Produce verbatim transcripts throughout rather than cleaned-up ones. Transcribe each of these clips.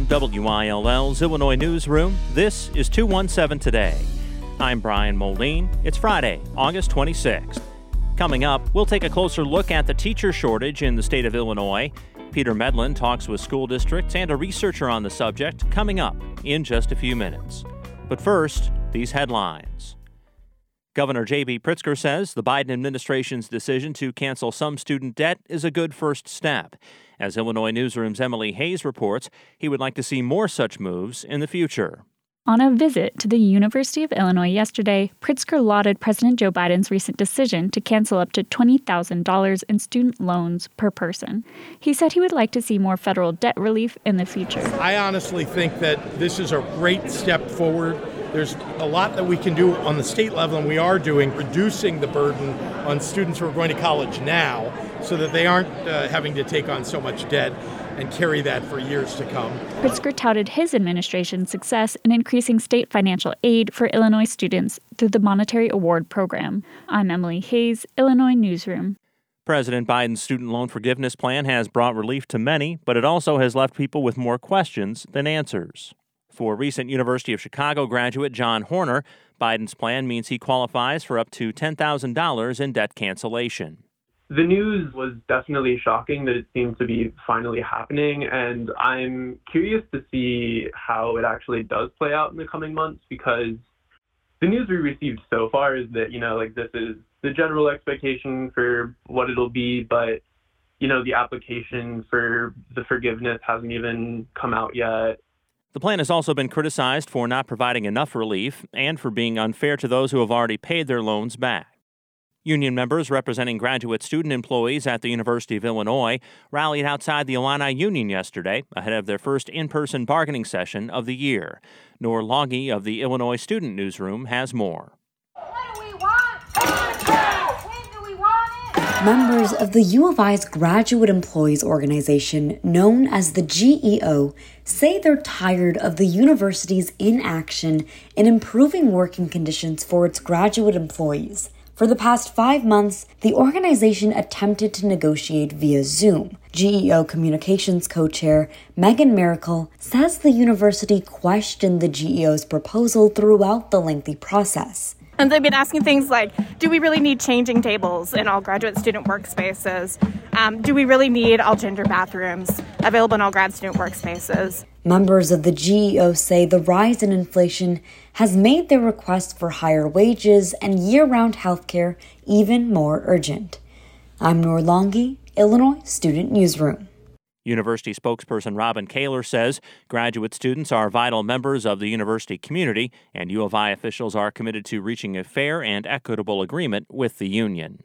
From W I L L's Illinois Newsroom, this is two one seven Today. I'm Brian Moline. It's Friday, August twenty-sixth. Coming up, we'll take a closer look at the teacher shortage in the state of Illinois. Peter Medlin talks with school districts and a researcher on the subject coming up in just a few minutes. But first, these headlines. Governor J B Pritzker says the Biden administration's decision to cancel some student debt is a good first step. As Illinois Newsroom's Emily Hayes reports, he would like to see more such moves in the future. On a visit to the University of Illinois yesterday, Pritzker lauded President Joe Biden's recent decision to cancel up to twenty thousand dollars in student loans per person. He said he would like to see more federal debt relief in the future. I honestly think that this is a great step forward. There's a lot that we can do on the state level, and we are doing, reducing the burden on students who are going to college now so that they aren't uh, having to take on so much debt and carry that for years to come. Pritzker touted his administration's success in increasing state financial aid for Illinois students through the Monetary Award Program. I'm Emily Hayes, Illinois Newsroom. President Biden's student loan forgiveness plan has brought relief to many, but it also has left people with more questions than answers. For recent University of Chicago graduate John Horner, Biden's plan means he qualifies for up to ten thousand dollars in debt cancellation. The news was definitely shocking that it seemed to be finally happening, and I'm curious to see how it actually does play out in the coming months, because the news we received so far is that, you know, like this is the general expectation for what it'll be, but, you know, the application for the forgiveness hasn't even come out yet. The plan has also been criticized for not providing enough relief and for being unfair to those who have already paid their loans back. Union members representing graduate student employees at the University of Illinois rallied outside the Illini Union yesterday ahead of their first in-person bargaining session of the year. Nor Longy of the Illinois Student Newsroom has more. What do we want? When do we want it? Members of the U of I's Graduate Employees Organization, known as the G E O, say they're tired of the university's inaction in improving working conditions for its graduate employees. For the past five months, the organization attempted to negotiate via Zoom. G E O Communications co-chair Megan Miracle says the university questioned the G E O's proposal throughout the lengthy process. And they've been asking things like, do we really need changing tables in all graduate student workspaces? Um, do we really need all gender bathrooms available in all grad student workspaces? Members of the G E O say the rise in inflation has made their request for higher wages and year-round health care even more urgent. I'm Nor Longy, Illinois Student Newsroom. University spokesperson Robin Kaler says graduate students are vital members of the university community, and U of I officials are committed to reaching a fair and equitable agreement with the union.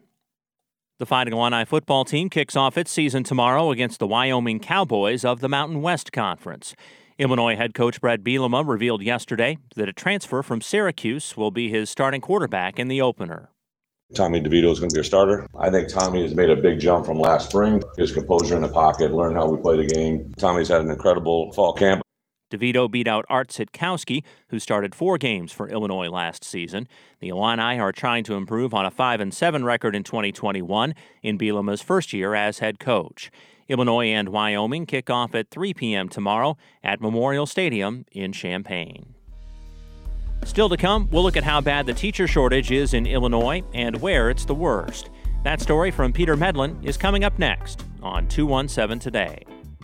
The Fighting Illini football team kicks off its season tomorrow against the Wyoming Cowboys of the Mountain West Conference. Illinois head coach Bret Bielema revealed yesterday that a transfer from Syracuse will be his starting quarterback in the opener. Tommy DeVito is going to be a starter. I think Tommy has made a big jump from last spring. His composure in the pocket, learn how we play the game. Tommy's had an incredible fall camp. DeVito beat out Art Sitkowski, who started four games for Illinois last season. The Illini are trying to improve on a five and seven record in twenty twenty-one in Bielema's first year as head coach. Illinois and Wyoming kick off at three p.m. tomorrow at Memorial Stadium in Champaign. Still to come, we'll look at how bad the teacher shortage is in Illinois and where it's the worst. That story from Peter Medlin is coming up next on two one seven Today.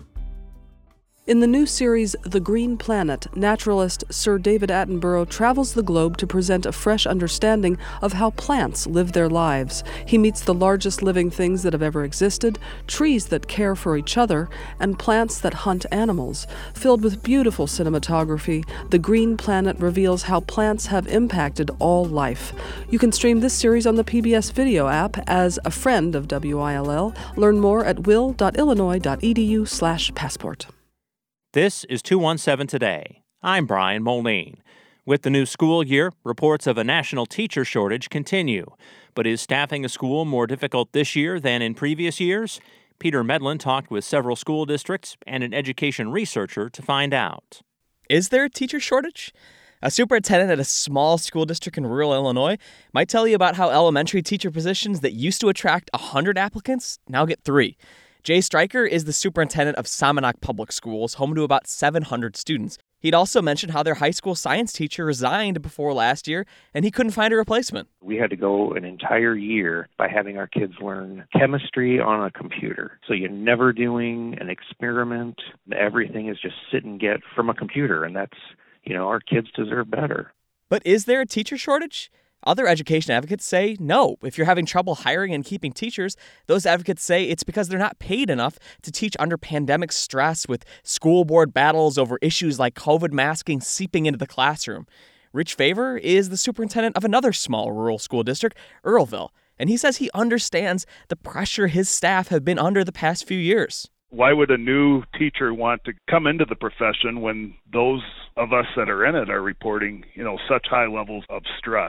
In the new series, The Green Planet, naturalist Sir David Attenborough travels the globe to present a fresh understanding of how plants live their lives. He meets the largest living things that have ever existed, trees that care for each other, and plants that hunt animals. Filled with beautiful cinematography, The Green Planet reveals how plants have impacted all life. You can stream this series on the P B S Video app as a friend of W I L L. Learn more at will.illinois.edu slash passport. This is two one seven Today. I'm Brian Moline. With the new school year, reports of a national teacher shortage continue. But is staffing a school more difficult this year than in previous years? Peter Medlin talked with several school districts and an education researcher to find out. Is there a teacher shortage? A superintendent at a small school district in rural Illinois might tell you about how elementary teacher positions that used to attract one hundred applicants now get three. Jay Stryker is the superintendent of Somonauk Public Schools, home to about seven hundred students. He'd also mentioned how their high school science teacher resigned before last year, and he couldn't find a replacement. We had to go an entire year by having our kids learn chemistry on a computer. So you're never doing an experiment. Everything is just sit and get from a computer, and that's, you know, our kids deserve better. But is there a teacher shortage? Other education advocates say no. If you're having trouble hiring and keeping teachers, those advocates say it's because they're not paid enough to teach under pandemic stress with school board battles over issues like COVID masking seeping into the classroom. Rich Favor is the superintendent of another small rural school district, Earlville, and he says he understands the pressure his staff have been under the past few years. Why would a new teacher want to come into the profession when those of us that are in it are reporting, you know, such high levels of stress?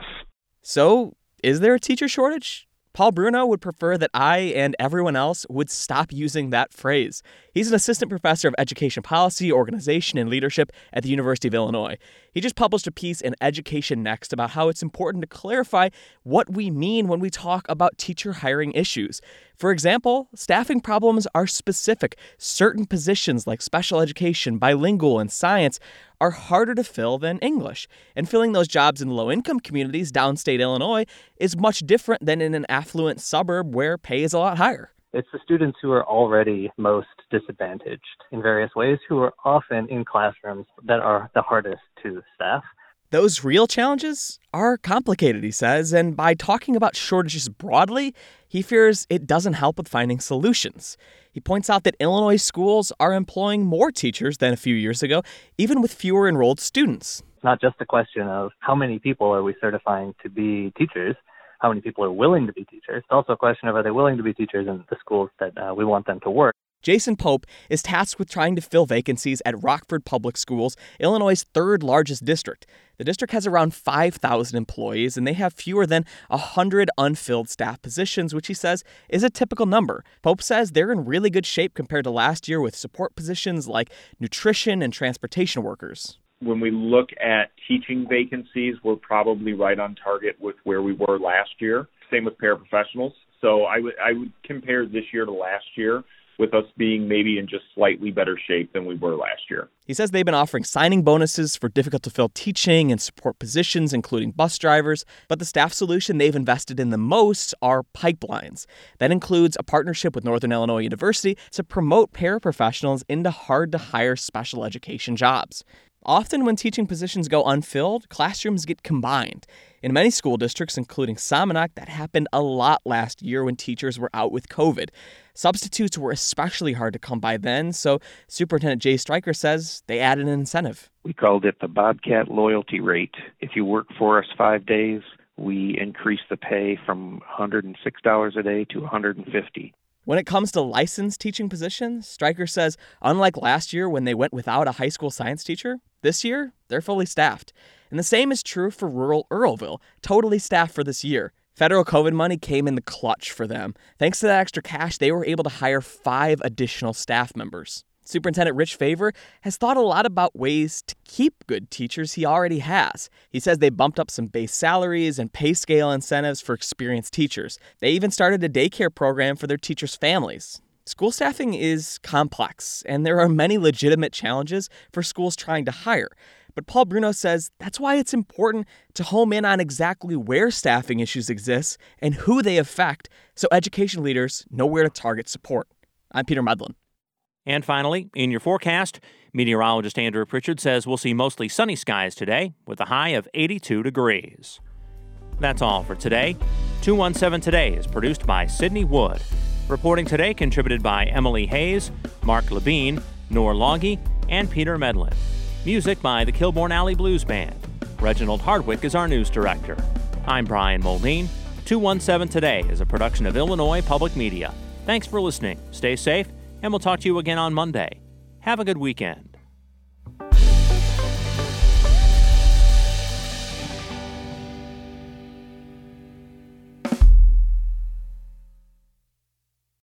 So, is there a teacher shortage? Paul Bruno would prefer that I and everyone else would stop using that phrase. He's an assistant professor of education policy, organization, and leadership at the University of Illinois. He just published a piece in Education Next about how it's important to clarify what we mean when we talk about teacher hiring issues. For example, staffing problems are specific. Certain positions like special education, bilingual, and science are harder to fill than English. And filling those jobs in low-income communities downstate Illinois is much different than in an affluent suburb where pay is a lot higher. It's the students who are already most disadvantaged in various ways, who are often in classrooms that are the hardest to staff. Those real challenges are complicated, he says, and by talking about shortages broadly, he fears it doesn't help with finding solutions. He points out that Illinois schools are employing more teachers than a few years ago, even with fewer enrolled students. It's not just a question of how many people are we certifying to be teachers, how many people are willing to be teachers. It's also a question of are they willing to be teachers in the schools that uh, we want them to work. Jason Pope is tasked with trying to fill vacancies at Rockford Public Schools, Illinois' third largest district. The district has around five thousand employees, and they have fewer than one hundred unfilled staff positions, which he says is a typical number. Pope says they're in really good shape compared to last year with support positions like nutrition and transportation workers. When we look at teaching vacancies, we're probably right on target with where we were last year. Same with paraprofessionals. So I would I would compare this year to last year, with us being maybe in just slightly better shape than we were last year. He says they've been offering signing bonuses for difficult-to-fill teaching and support positions, including bus drivers, but the staff solution they've invested in the most are pipelines. That includes a partnership with Northern Illinois University to promote paraprofessionals into hard-to-hire special education jobs. Often when teaching positions go unfilled, classrooms get combined. In many school districts, including Somonauk, that happened a lot last year when teachers were out with COVID. Substitutes were especially hard to come by then, so Superintendent Jay Stryker says they added an incentive. We called it the Bobcat Loyalty Rate. If you work for us five days, we increase the pay from one hundred six dollars a day to one hundred fifty dollars. When it comes to licensed teaching positions, Stryker says, unlike last year when they went without a high school science teacher, this year they're fully staffed. And the same is true for rural Earlville, totally staffed for this year. Federal COVID money came in the clutch for them. Thanks to that extra cash, they were able to hire five additional staff members. Superintendent Rich Favor has thought a lot about ways to keep good teachers he already has. He says they bumped up some base salaries and pay scale incentives for experienced teachers. They even started a daycare program for their teachers' families. School staffing is complex, and there are many legitimate challenges for schools trying to hire. But Paul Bruno says that's why it's important to home in on exactly where staffing issues exist and who they affect so education leaders know where to target support. I'm Peter Medlin. And finally, in your forecast, meteorologist Andrew Pritchard says we'll see mostly sunny skies today with a high of eighty-two degrees. That's all for today. two one seven Today is produced by Sydney Wood. Reporting today contributed by Emily Hayes, Mark Levine, Nor Loggy, and Peter Medlin. Music by the Kilbourne Alley Blues Band. Reginald Hardwick is our news director. I'm Brian Moldeen. two one seven Today is a production of Illinois Public Media. Thanks for listening. Stay safe, and we'll talk to you again on Monday. Have a good weekend.